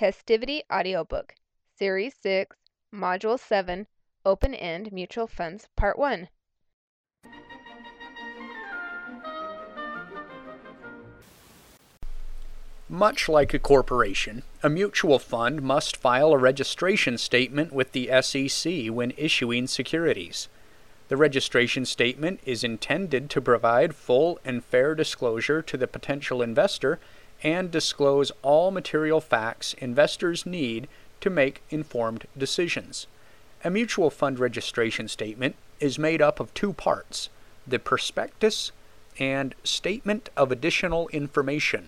Testivity Audiobook, Series 6, Module 7, Open-End Mutual Funds, Part 1. Much like a corporation, a mutual fund must file a registration statement with the SEC when issuing securities. The registration statement is intended to provide full and fair disclosure to the potential investor and disclose all material facts investors need to make informed decisions. A mutual fund registration statement is made up of two parts: the prospectus and statement of additional information.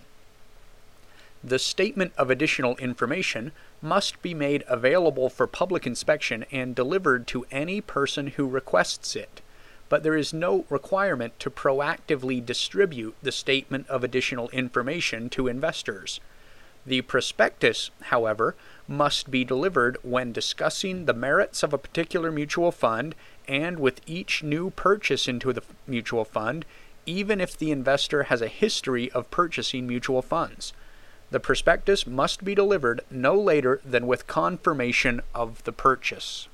The statement of additional information must be made available for public inspection and delivered to any person who requests it, but there is no requirement to proactively distribute the statement of additional information to investors. The prospectus, however, must be delivered when discussing the merits of a particular mutual fund and with each new purchase into the mutual fund, even if the investor has a history of purchasing mutual funds. The prospectus must be delivered no later than with confirmation of the purchase.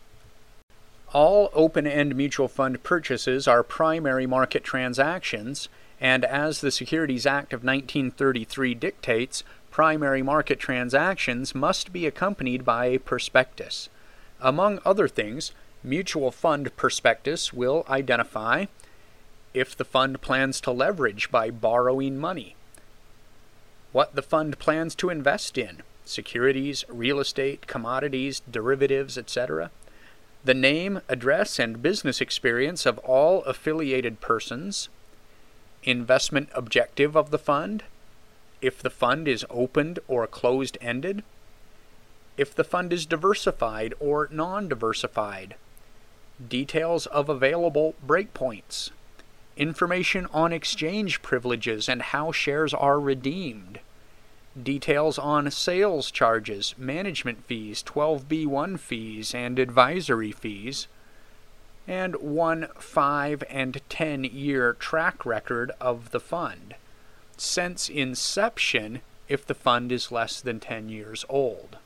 All open-end mutual fund purchases are primary market transactions, and as the Securities Act of 1933 dictates, primary market transactions must be accompanied by a prospectus. Among other things, mutual fund prospectus will identify if the fund plans to leverage by borrowing money, what the fund plans to invest in, securities, real estate, commodities, derivatives, etc., the name, address, and business experience of all affiliated persons, investment objective of the fund, if the fund is opened or closed-ended, if the fund is diversified or non-diversified, details of available breakpoints, information on exchange privileges and how shares are redeemed, details on sales charges, management fees, 12b-1 fees, and advisory fees, and 1, 5, and 10-year track record of the fund, since inception if the fund is less than 10 years old.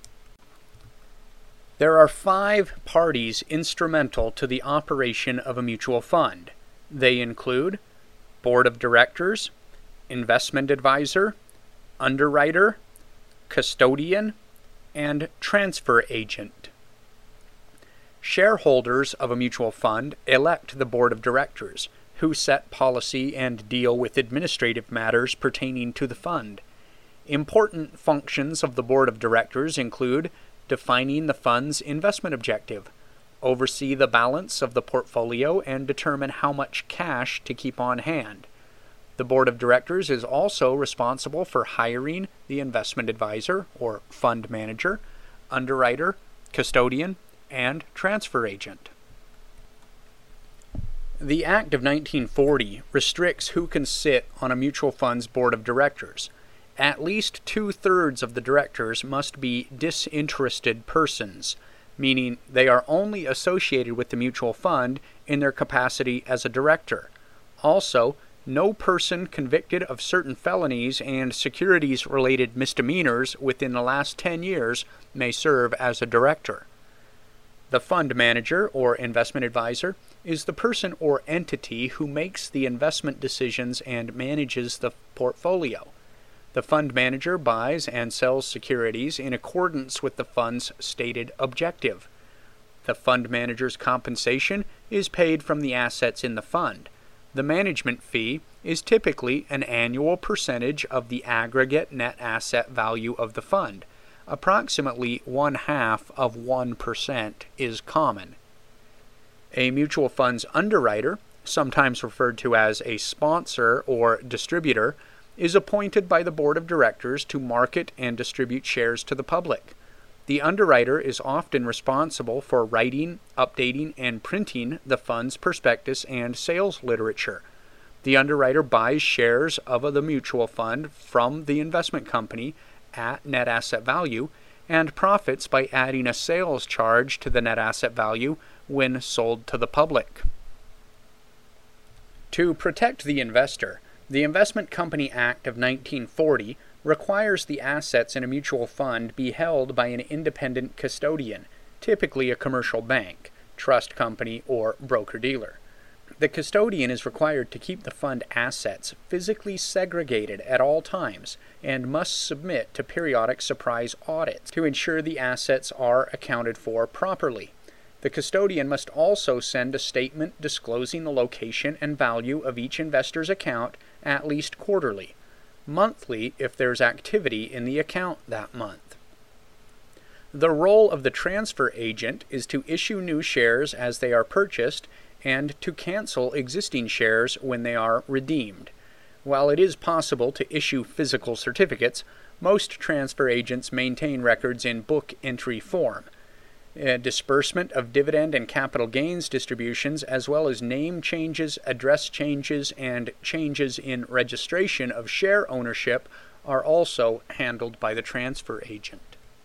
There are 5 parties instrumental to the operation of a mutual fund. They include Board of Directors, Investment Advisor, Underwriter, Custodian, and Transfer Agent. Shareholders of a mutual fund elect the Board of Directors, who set policy and deal with administrative matters pertaining to the fund. Important functions of the Board of Directors include defining the fund's investment objective, oversee the balance of the portfolio, and determine how much cash to keep on hand. The Board of Directors is also responsible for hiring the investment advisor, or fund manager, underwriter, custodian, and transfer agent. The Act of 1940 restricts who can sit on a mutual fund's Board of Directors. At least 2/3 of the directors must be disinterested persons, meaning they are only associated with the mutual fund in their capacity as a director. Also, no person convicted of certain felonies and securities-related misdemeanors within the last 10 years may serve as a director. The fund manager, or investment advisor, is the person or entity who makes the investment decisions and manages the portfolio. The fund manager buys and sells securities in accordance with the fund's stated objective. The fund manager's compensation is paid from the assets in the fund. The management fee is typically an annual percentage of the aggregate net asset value of the fund. Approximately 1/2 of 1% is common. A mutual fund's underwriter, sometimes referred to as a sponsor or distributor, is appointed by the Board of Directors to market and distribute shares to the public. The underwriter is often responsible for writing, updating, and printing the fund's prospectus and sales literature. The underwriter buys shares of the mutual fund from the investment company at net asset value and profits by adding a sales charge to the net asset value when sold to the public. To protect the investor, the Investment Company Act of 1940 requires the assets in a mutual fund be held by an independent custodian, typically a commercial bank, trust company, or broker-dealer. The custodian is required to keep the fund assets physically segregated at all times and must submit to periodic surprise audits to ensure the assets are accounted for properly. The custodian must also send a statement disclosing the location and value of each investor's account at least quarterly, monthly if there's activity in the account that month. The role of the transfer agent is to issue new shares as they are purchased and to cancel existing shares when they are redeemed. While it is possible to issue physical certificates, most transfer agents maintain records in book entry form. Disbursement of dividend and capital gains distributions, as well as name changes, address changes, and changes in registration of share ownership are also handled by the transfer agent.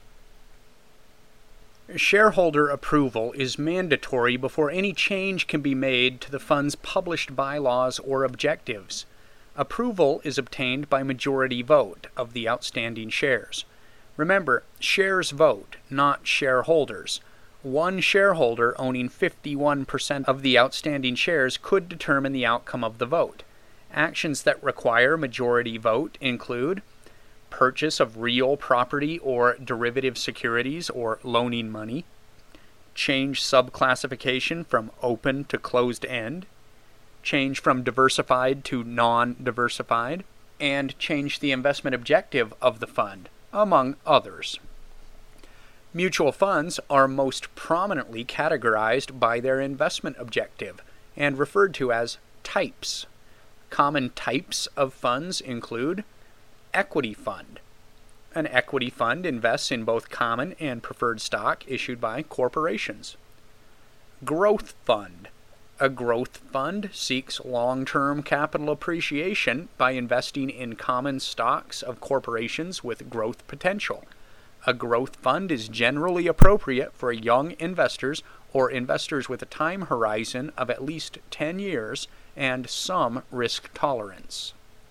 Shareholder approval is mandatory before any change can be made to the fund's published bylaws or objectives. Approval is obtained by majority vote of the outstanding shares. Remember, shares vote, not shareholders. One shareholder owning 51% of the outstanding shares could determine the outcome of the vote. Actions that require majority vote include purchase of real property or derivative securities or loaning money, change subclassification from open to closed end, change from diversified to non-diversified, and change the investment objective of the fund, among others. Mutual funds are most prominently categorized by their investment objective and referred to as types. Common types of funds include equity fund. An equity fund invests in both common and preferred stock issued by corporations. Growth fund. A growth fund seeks long-term capital appreciation by investing in common stocks of corporations with growth potential. A growth fund is generally appropriate for young investors or investors with a time horizon of at least 10 years and some risk tolerance.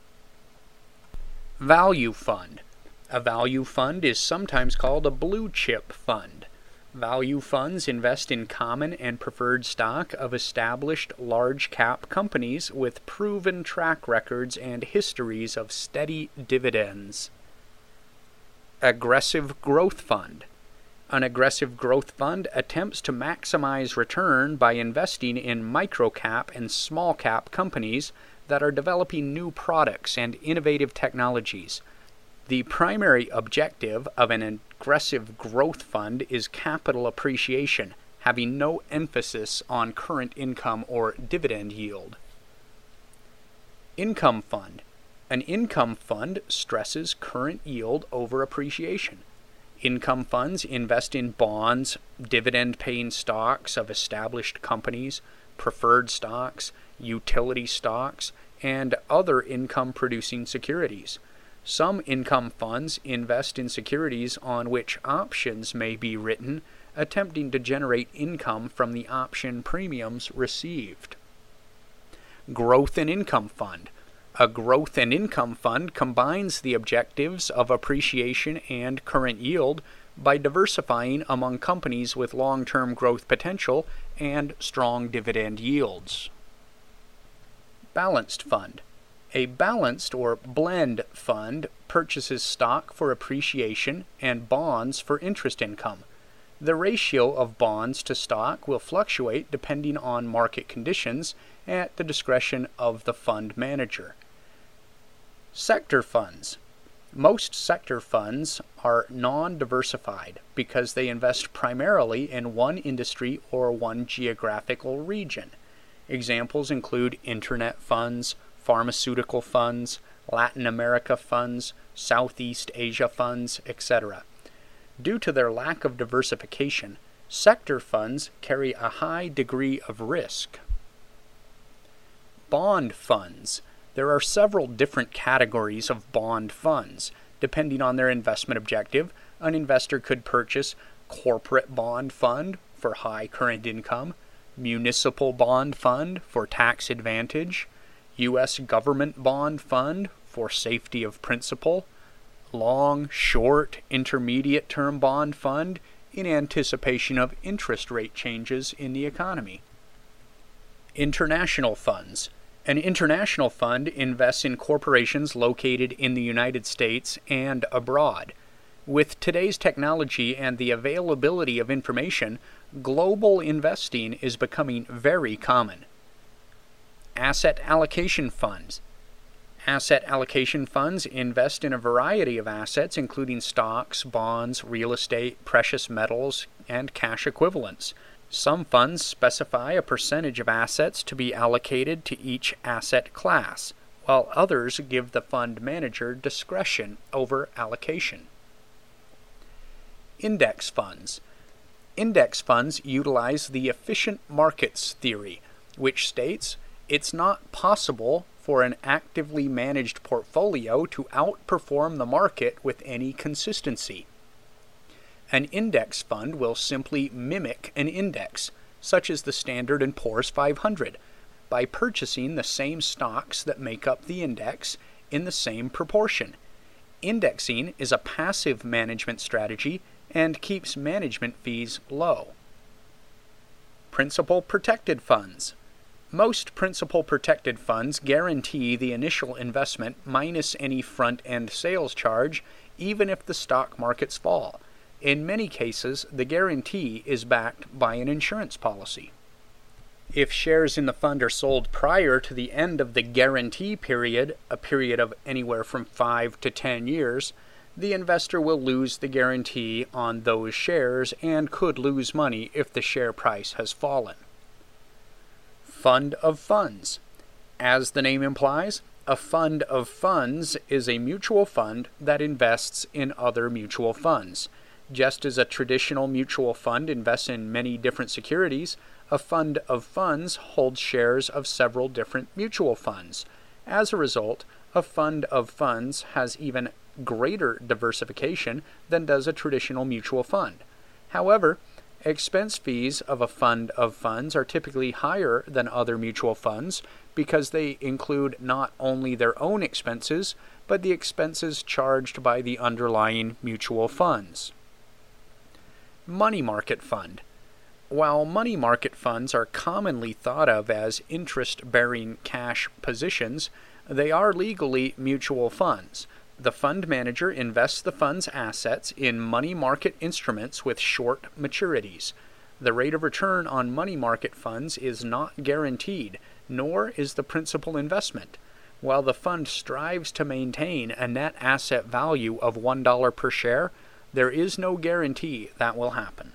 Value fund. A value fund is sometimes called a blue chip fund. Value funds invest in common and preferred stock of established large cap companies with proven track records and histories of steady dividends. Aggressive growth fund. An aggressive growth fund attempts to maximize return by investing in microcap and small cap companies that are developing new products and innovative technologies. The primary objective of an aggressive growth fund is capital appreciation, having no emphasis on current income or dividend yield. Income fund. An income fund stresses current yield over appreciation. Income funds invest in bonds, dividend-paying stocks of established companies, preferred stocks, utility stocks, and other income-producing securities. Some income funds invest in securities on which options may be written, attempting to generate income from the option premiums received. Growth and income fund. A growth and income fund combines the objectives of appreciation and current yield by diversifying among companies with long-term growth potential and strong dividend yields. Balanced fund. A balanced or blend fund purchases stock for appreciation and bonds for interest income. The ratio of bonds to stock will fluctuate depending on market conditions at the discretion of the fund manager. Sector funds. Most sector funds are non-diversified because they invest primarily in one industry or one geographical region. Examples include internet funds, pharmaceutical funds, Latin America funds, Southeast Asia funds, etc. Due to their lack of diversification, sector funds carry a high degree of risk. Bond funds. There are several different categories of bond funds. Depending on their investment objective, an investor could purchase corporate bond fund for high current income, municipal bond fund for tax advantage, U.S. government bond fund for safety of principal, long, short, intermediate term bond fund in anticipation of interest rate changes in the economy. International funds. An international fund invests in corporations located in the United States and abroad. With today's technology and the availability of information, global investing is becoming very common. Asset allocation funds. Asset allocation funds invest in a variety of assets, including stocks, bonds, real estate, precious metals, and cash equivalents. Some funds specify a percentage of assets to be allocated to each asset class, while others give the fund manager discretion over allocation. Index funds. Index funds utilize the efficient markets theory, which states it's not possible for an actively managed portfolio to outperform the market with any consistency. An index fund will simply mimic an index, such as the Standard & Poor's 500, by purchasing the same stocks that make up the index in the same proportion. Indexing is a passive management strategy and keeps management fees low. Principal protected funds. Most principal protected funds guarantee the initial investment minus any front-end sales charge, even if the stock markets fall. In many cases, the guarantee is backed by an insurance policy. If shares in the fund are sold prior to the end of the guarantee period, a period of anywhere from 5 to 10 years, the investor will lose the guarantee on those shares and could lose money if the share price has fallen. Fund of funds. As the name implies, a fund of funds is a mutual fund that invests in other mutual funds. Just as a traditional mutual fund invests in many different securities, a fund of funds holds shares of several different mutual funds. As a result, a fund of funds has even greater diversification than does a traditional mutual fund. However, expense fees of a fund of funds are typically higher than other mutual funds because they include not only their own expenses, but the expenses charged by the underlying mutual funds. Money market fund. While money market funds are commonly thought of as interest-bearing cash positions, they are legally mutual funds. The fund manager invests the fund's assets in money market instruments with short maturities. The rate of return on money market funds is not guaranteed, nor is the principal investment. While the fund strives to maintain a net asset value of $1 per share, there is no guarantee that will happen.